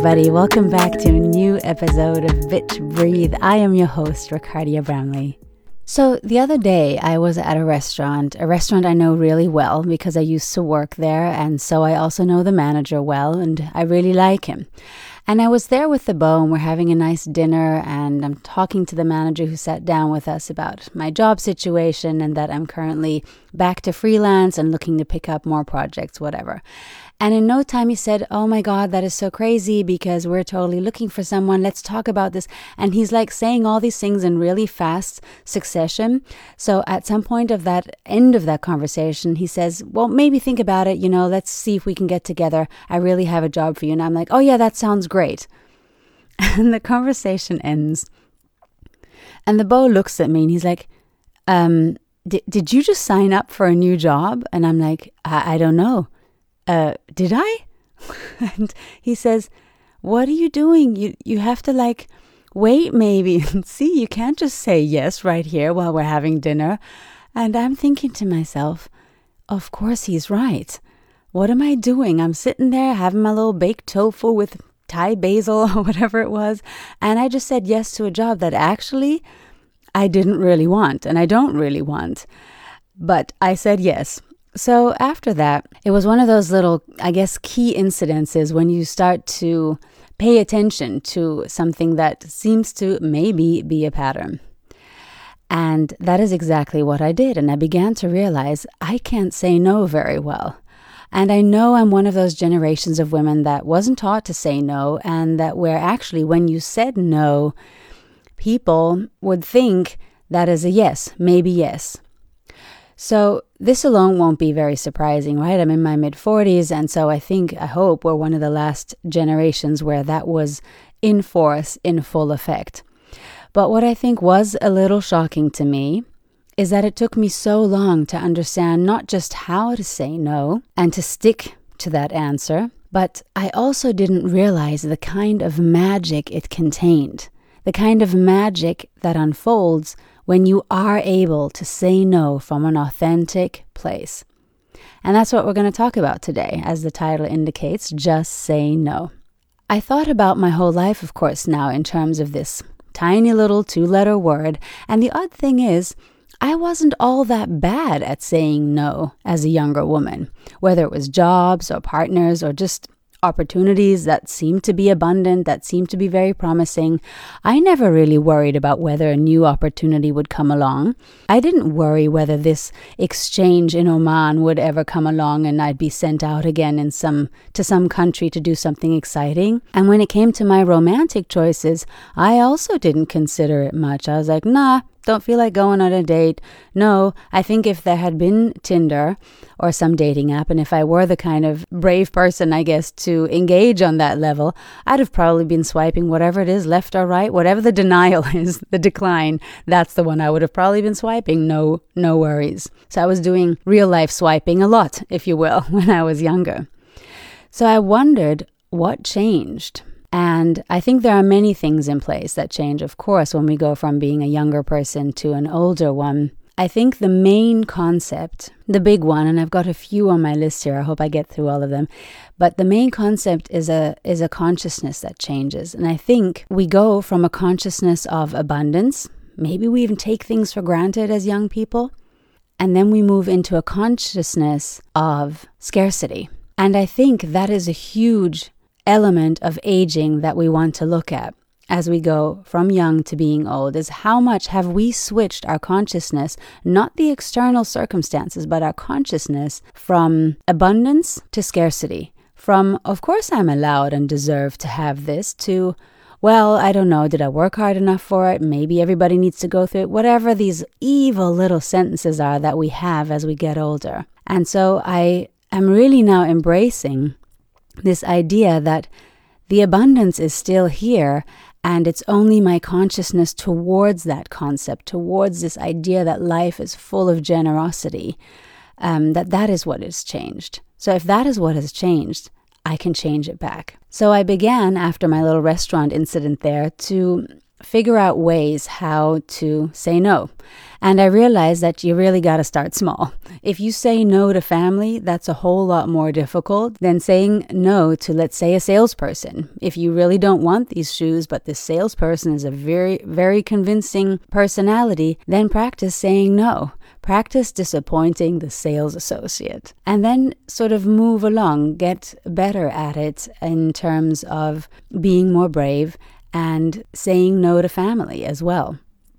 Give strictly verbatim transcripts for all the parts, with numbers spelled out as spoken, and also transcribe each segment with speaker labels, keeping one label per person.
Speaker 1: everybody. Welcome back to a new episode of Bitch Breathe. I am your host, Ricardia Bramley. So the other day I was at a restaurant, a restaurant I know really well because I used to work there, and so I also know the manager well, and I really like him. And I was there with the beau, and we're having a nice dinner, and I'm talking to the manager who sat down with us about my job situation and that I'm currently back to freelance and looking to pick up more projects, whatever. And in no time he said, "Oh my God, that is so crazy because we're totally looking for someone. Let's talk about this." And he's like saying all these things in really fast succession. So at some point of that end of that conversation, he says, "Well, maybe think about it. You know, let's see if we can get together. I really have a job for you." And I'm like, "Oh yeah, that sounds great." And the conversation ends. And the beau looks at me and he's like, um, did you just sign up for a new job? And I'm like, I, I don't know. Uh, did I? And he says, "What are you doing? You you have to like wait maybe and see. You can't just say yes right here while we're having dinner." And I'm thinking to myself, of course he's right. What am I doing? I'm sitting there having my little baked tofu with Thai basil or whatever it was. And I just said yes to a job that actually I didn't really want and I don't really want. But I said yes. So after that, it was one of those little, I guess, key incidences when you start to pay attention to something that seems to maybe be a pattern. And that is exactly what I did. And I began to realize I can't say no very well. And I know I'm one of those generations of women that wasn't taught to say no, and that where actually when you said no, people would think that is a yes, maybe yes. So this alone won't be very surprising, right? I'm in my mid forties, and so I think, I hope, we're one of the last generations where that was in force, in full effect. But what I think was a little shocking to me is that it took me so long to understand not just how to say no and to stick to that answer, but I also didn't realize the kind of magic it contained, the kind of magic that unfolds when you are able to say no from an authentic place. And that's what we're going to talk about today. As the title indicates, just say no. I thought about my whole life, of course, now in terms of this tiny little two-letter word. And the odd thing is, I wasn't all that bad at saying no as a younger woman, whether it was jobs or partners or just opportunities that seemed to be abundant, that seemed to be very promising. I never really worried about whether a new opportunity would come along. I didn't worry whether this exchange in Oman would ever come along and I'd be sent out again in some to some country to do something exciting. And when it came to my romantic choices, I also didn't consider it much. I was like, nah, don't feel like going on a date. No, I think if there had been Tinder or some dating app, and if I were the kind of brave person, I guess, to engage on that level, I'd have probably been swiping whatever it is, left or right, whatever the denial is, the decline, that's the one I would have probably been swiping. No, no worries. So I was doing real life swiping a lot, if you will, when I was younger. So I wondered what changed. And I think there are many things in place that change, of course, when we go from being a younger person to an older one. I think the main concept, the big one, and I've got a few on my list here, I hope I get through all of them, but the main concept is a is a consciousness that changes. And I think we go from a consciousness of abundance, maybe we even take things for granted as young people, and then we move into a consciousness of scarcity. And I think that is a huge element of aging that we want to look at as we go from young to being old, is how much have we switched our consciousness, not the external circumstances, but our consciousness from abundance to scarcity, from, of course I'm allowed and deserve to have this, to, well, I don't know, did I work hard enough for it? Maybe everybody needs to go through it. Whatever these evil little sentences are that we have as we get older. And so I am really now embracing this idea that the abundance is still here, and it's only my consciousness towards that concept, towards this idea that life is full of generosity, um, that that is what has changed. So if that is what has changed, I can change it back. So I began, after my little restaurant incident there, to figure out ways how to say no. And I realized that you really got to start small. If you say no to family, that's a whole lot more difficult than saying no to, let's say, a salesperson. If you really don't want these shoes, but this salesperson is a very, very convincing personality, then practice saying no. Practice disappointing the sales associate. And then sort of move along, get better at it in terms of being more brave and saying no to family as well.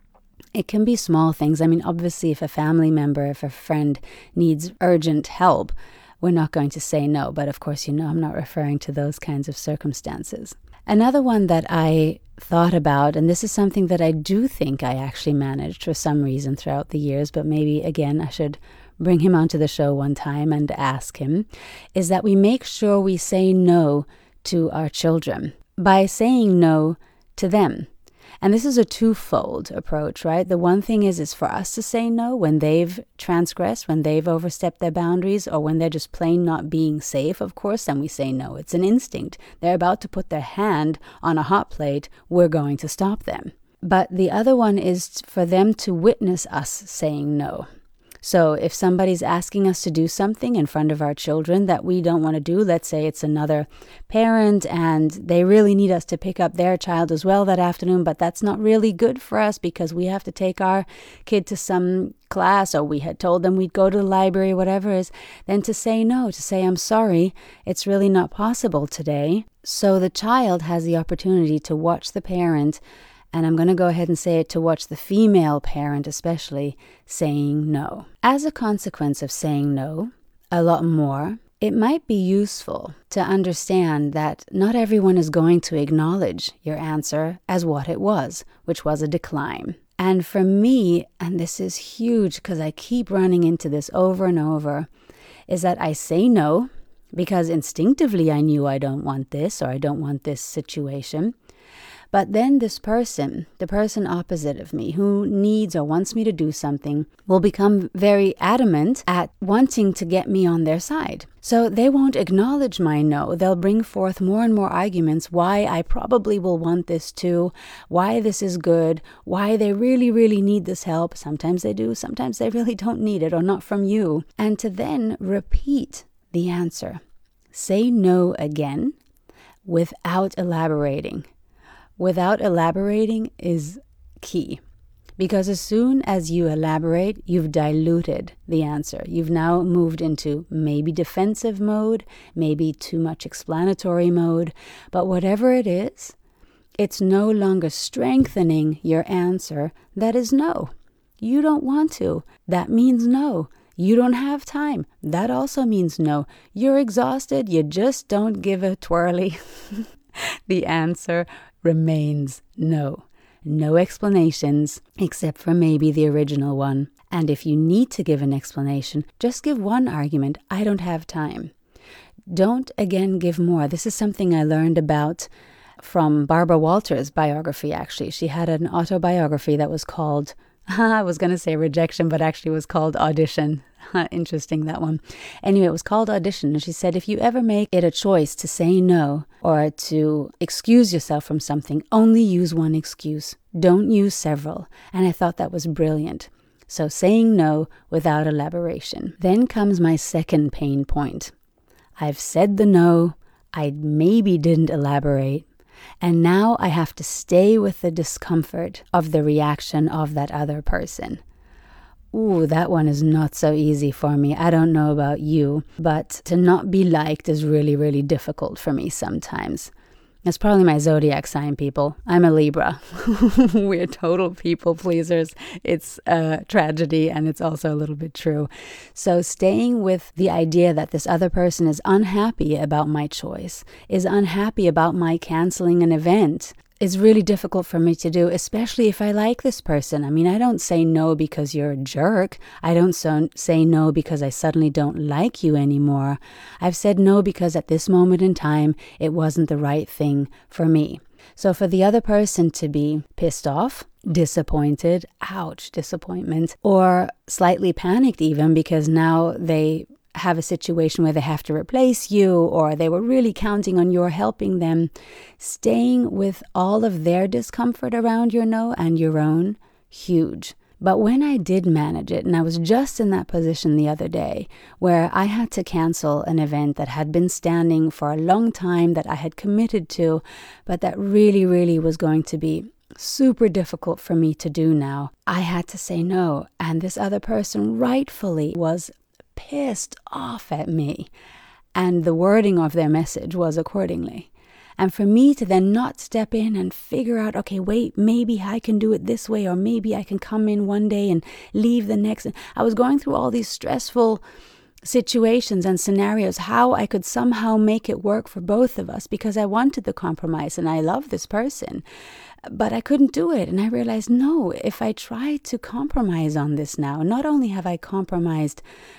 Speaker 1: It can be small things. I mean, obviously, if a family member, if a friend needs urgent help, we're not going to say no. But of course, you know, I'm not referring to those kinds of circumstances. Another one that I thought about, and this is something that I do think I actually managed for some reason throughout the years, but maybe, again, I should bring him onto the show one time and ask him, is that we make sure we say no to our children by saying no to them. And this is a twofold approach, right? The one thing is, is for us to say no when they've transgressed, when they've overstepped their boundaries, or when they're just plain not being safe, of course, then we say no. It's an instinct. They're about to put their hand on a hot plate. We're going to stop them. But the other one is for them to witness us saying no. So if somebody's asking us to do something in front of our children that we don't want to do, let's say it's another parent and they really need us to pick up their child as well that afternoon, but that's not really good for us because we have to take our kid to some class, or we had told them we'd go to the library, whatever it is, then to say no, to say, I'm sorry, it's really not possible today. So the child has the opportunity to watch the parent, and I'm going to go ahead and say it, to watch the female parent especially saying no. As a consequence of saying no a lot more, it might be useful to understand that not everyone is going to acknowledge your answer as what it was, which was a decline. And for me, and this is huge because I keep running into this over and over, is that I say no because instinctively I knew I don't want this, or I don't want this situation. But then this person, the person opposite of me who needs or wants me to do something, will become very adamant at wanting to get me on their side. So they won't acknowledge my no. They'll bring forth more and more arguments why I probably will want this too, why this is good, why they really, really need this help. Sometimes they do, sometimes they really don't need it, or not from you. And to then repeat the answer. Say no again without elaborating. Without elaborating is key, because as soon as you elaborate, you've diluted the answer. You've now moved into maybe defensive mode, maybe too much explanatory mode, but whatever it is, it's no longer strengthening your answer. That is no. You don't want to. That means no. You don't have time. That also means no. You're exhausted. You just don't give a twirly. The answer remains no. No explanations, except for maybe the original one. And if you need to give an explanation, just give one argument. I don't have time. Don't again give more. This is something I learned about from Barbara Walters' biography, actually. She had an autobiography that was called, I was going to say Rejection, but actually it was called Audition. Interesting, that one. Anyway, it was called Audition. And she said, if you ever make it a choice to say no or to excuse yourself from something, only use one excuse. Don't use several. And I thought that was brilliant. So saying no without elaboration. Then comes my second pain point. I've said the no. I maybe didn't elaborate. And now I have to stay with the discomfort of the reaction of that other person. Ooh, that one is not so easy for me. I don't know about you, but to not be liked is really, really difficult for me sometimes. It's probably my zodiac sign, people. I'm a Libra. We're total people pleasers. It's a tragedy, and it's also a little bit true. So staying with the idea that this other person is unhappy about my choice, is unhappy about my canceling an event, is really difficult for me to do, especially if I like this person. I mean, I don't say no because you're a jerk. I don't so, say no because I suddenly don't like you anymore. I've said no because at this moment in time, it wasn't the right thing for me. So for the other person to be pissed off, disappointed, ouch, disappointment, or slightly panicked even because now they have a situation where they have to replace you, or they were really counting on your helping them, staying with all of their discomfort around your no and your own, huge. But when I did manage it, and I was just in that position the other day where I had to cancel an event that had been standing for a long time, that I had committed to, but that really, really was going to be super difficult for me to do now. I had to say no. And this other person rightfully was pissed off at me. And the wording of their message was accordingly. And for me to then not step in and figure out, okay, wait, maybe I can do it this way, or maybe I can come in one day and leave the next. I was going through all these stressful situations and scenarios, how I could somehow make it work for both of us, because I wanted the compromise and I love this person. But I couldn't do it. And I realized, no, if I try to compromise on this now, not only have I compromised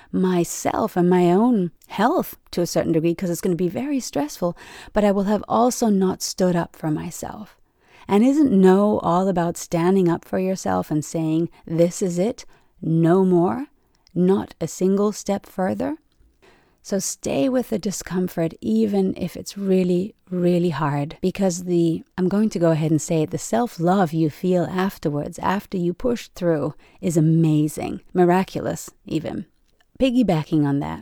Speaker 1: myself and my own health to a certain degree, because it's going to be very stressful, but I will have also not stood up for myself. And isn't no all about standing up for yourself and saying, this is it, no more, not a single step further? So stay with the discomfort, even if it's really, really hard, because the, I'm going to go ahead and say it, the self-love you feel afterwards, after you push through, is amazing, miraculous even. Piggybacking on that,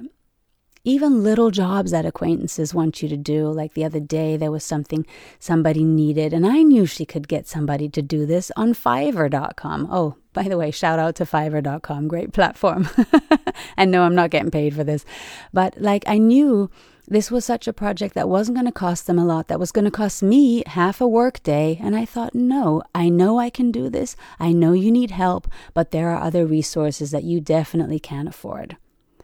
Speaker 1: even little jobs that acquaintances want you to do, like the other day, there was something somebody needed, and I knew she could get somebody to do this on Fiverr dot com. Oh, by the way, shout out to Fiverr dot com, great platform. And no, I'm not getting paid for this. But like, I knew this was such a project that wasn't going to cost them a lot, that was going to cost me half a work day. And I thought, no, I know I can do this. I know you need help, but there are other resources that you definitely can't afford.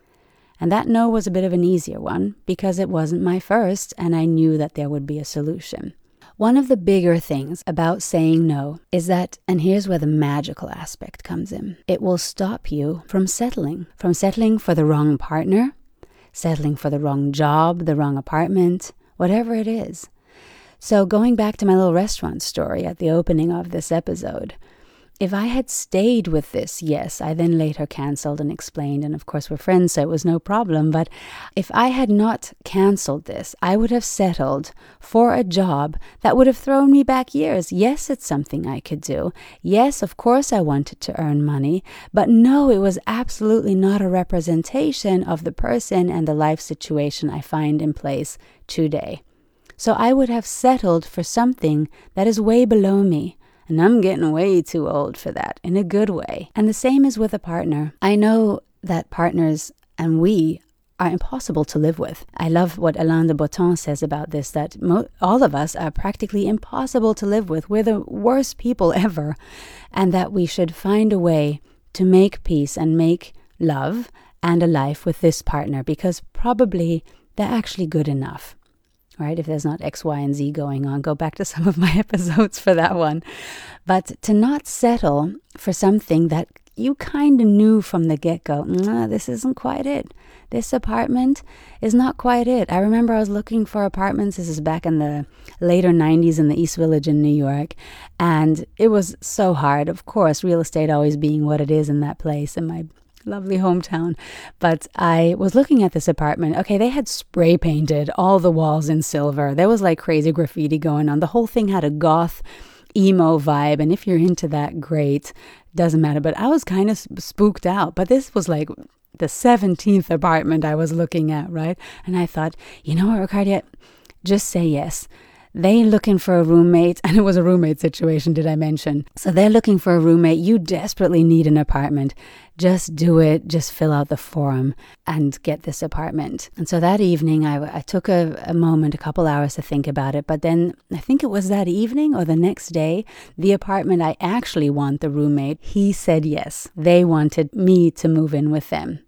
Speaker 1: And that no was a bit of an easier one, because it wasn't my first, and I knew that there would be a solution. One of the bigger things about saying no is that, and here's where the magical aspect comes in, it will stop you from settling, from settling for the wrong partner, settling for the wrong job, the wrong apartment, whatever it is. So going back to my little restaurant story at the opening of this episode, if I had stayed with this, yes, I then later canceled and explained, and of course we're friends, so it was no problem. But if I had not canceled this, I would have settled for a job that would have thrown me back years. Yes, it's something I could do. Yes, of course I wanted to earn money, but no, it was absolutely not a representation of the person and the life situation I find in place today. So I would have settled for something that is way below me. And I'm getting way too old for that, in a good way. And the same is with a partner. I know that partners and we are impossible to live with. I love what Alain de Botton says about this, that mo- all of us are practically impossible to live with. We're the worst people ever. And that we should find a way to make peace and make love and a life with this partner, because probably they're actually good enough. Right? If there's not X, Y, and Z going on, go back to some of my episodes for that one. But to not settle for something that you kind of knew from the get-go, nah, this isn't quite it. This apartment is not quite it. I remember I was looking for apartments. This is back in the later nineties in the East Village in New York. And it was so hard. Of course, real estate always being what it is in that place, in my lovely hometown. But I was looking at this apartment. Okay, they had spray painted all the walls in silver. There was like crazy graffiti going on. The whole thing had a goth emo vibe. And if you're into that, great. Doesn't matter. But I was kind of spooked out. But this was like the seventeenth apartment I was looking at, right? And I thought, you know what, Ricardia? Just say yes. They looking for a roommate, and it was a roommate situation, did I mention? So they're looking for a roommate. You desperately need an apartment. Just do it. Just fill out the form and get this apartment. And so that evening, I, I took a, a moment, a couple hours to think about it. But then I think it was that evening or the next day, the apartment I actually want, the roommate, he said yes. They wanted me to move in with them.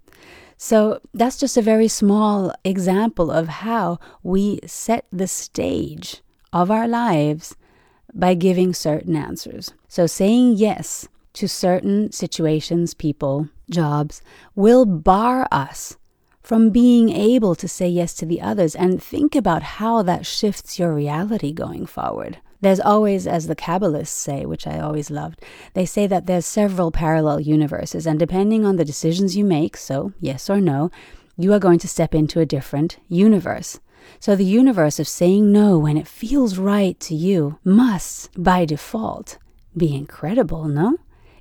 Speaker 1: So that's just a very small example of how we set the stage of our lives by giving certain answers. So saying yes to certain situations, people, jobs, will bar us from being able to say yes to the others. And think about how that shifts your reality going forward. There's always, as the Kabbalists say, which I always loved, they say that there's several parallel universes, and depending on the decisions you make, so yes or no, you are going to step into a different universe. So the universe of saying no when it feels right to you must, by default, be incredible, no?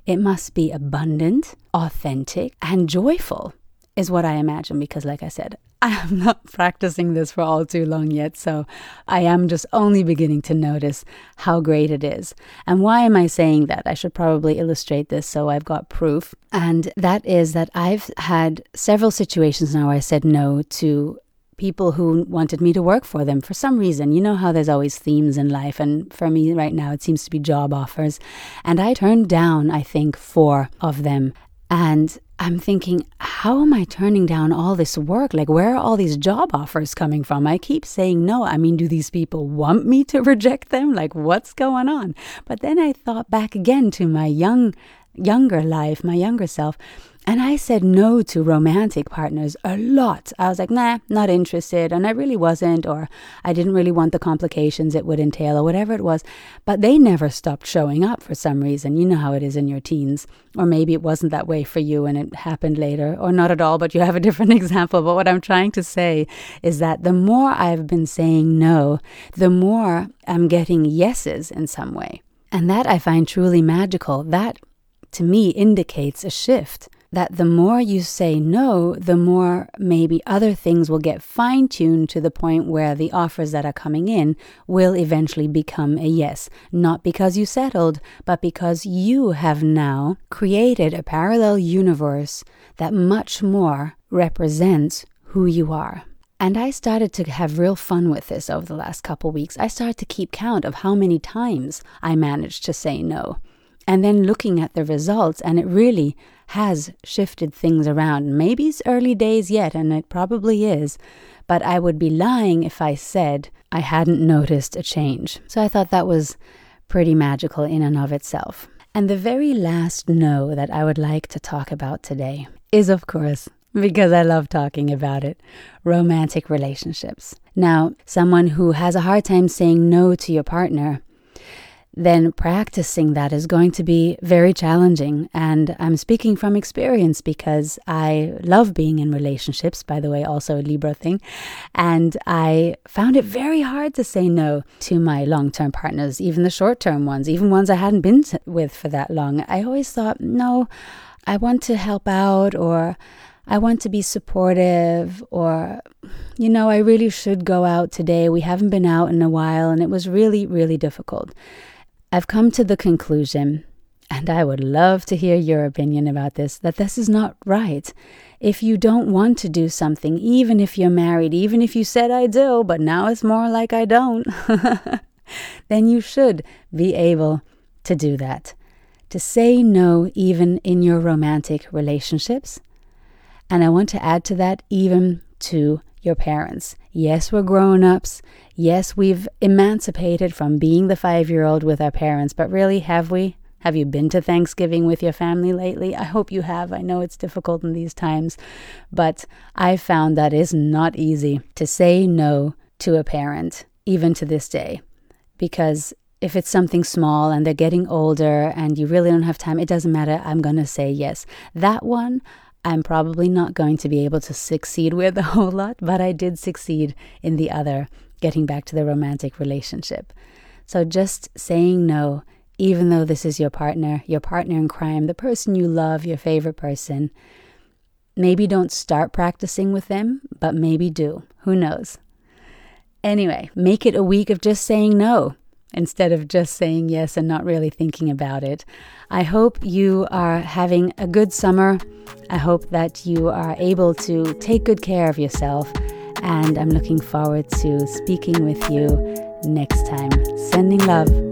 Speaker 1: it must be abundant, authentic, and joyful, is what I imagine, because like I said, I am not practicing this for all too long yet, so I am just only beginning to notice how great it is. And why am I saying that? I should probably illustrate this so I've got proof. And that is that I've had several situations now where I said no to people who wanted me to work for them for some reason. You know how there's always themes in life, and for me right now it seems to be job offers. And I turned down, I think, four of them. And I'm thinking, how am I turning down all this work? Like, where are all these job offers coming from? I keep saying no. I mean, do these people want me to reject them? Like, what's going on? But then I thought back again to my young, younger life, my younger self. And I said no to romantic partners a lot. I was like, nah, not interested. And I really wasn't, or I didn't really want the complications it would entail, or whatever it was. But they never stopped showing up for some reason. You know how it is in your teens. Or maybe it wasn't that way for you and it happened later, or not at all, but you have a different example. But what I'm trying to say is that the more I've been saying no, the more I'm getting yeses in some way. And that I find truly magical. That, to me, indicates a shift. That the more you say no, the more maybe other things will get fine-tuned to the point where the offers that are coming in will eventually become a yes. Not because you settled, but because you have now created a parallel universe that much more represents who you are. And I started to have real fun with this over the last couple weeks. I started to keep count of how many times I managed to say no. And then looking at the results, and it really has shifted things around. Maybe it's early days yet, and it probably is, but I would be lying if I said I hadn't noticed a change. So I thought that was pretty magical in and of itself. And the very last no that I would like to talk about today is, of course, because I love talking about it, romantic relationships. Now, someone who has a hard time saying no to your partner, then practicing that is going to be very challenging. And I'm speaking from experience because I love being in relationships, by the way, also a Libra thing. And I found it very hard to say no to my long-term partners, even the short-term ones, even ones I hadn't been with for that long. I always thought, no, I want to help out, or I want to be supportive, or, you know, I really should go out today. We haven't been out in a while, and it was really, really difficult. I've come to the conclusion, and I would love to hear your opinion about this, that this is not right. If you don't want to do something, even if you're married, even if you said I do, but now it's more like I don't, then you should be able to do that. To say no even in your romantic relationships. And I want to add to that, even to your parents. Yes, we're grown-ups. Yes, we've emancipated from being the five-year-old with our parents, but really, have we? Have you been to Thanksgiving with your family lately? I hope you have. I know it's difficult in these times, but I found that it's not easy to say no to a parent, even to this day, because if it's something small and they're getting older and you really don't have time, it doesn't matter. I'm going to say yes. That one, I'm probably not going to be able to succeed with a whole lot, but I did succeed in the other, getting back to the romantic relationship. So just saying no, even though this is your partner, your partner in crime, the person you love, your favorite person, maybe don't start practicing with them, but maybe do. Who knows? Anyway, make it a week of just saying no, instead of just saying yes and not really thinking about it. I hope you are having a good summer. I hope that you are able to take good care of yourself. And I'm looking forward to speaking with you next time. Sending love.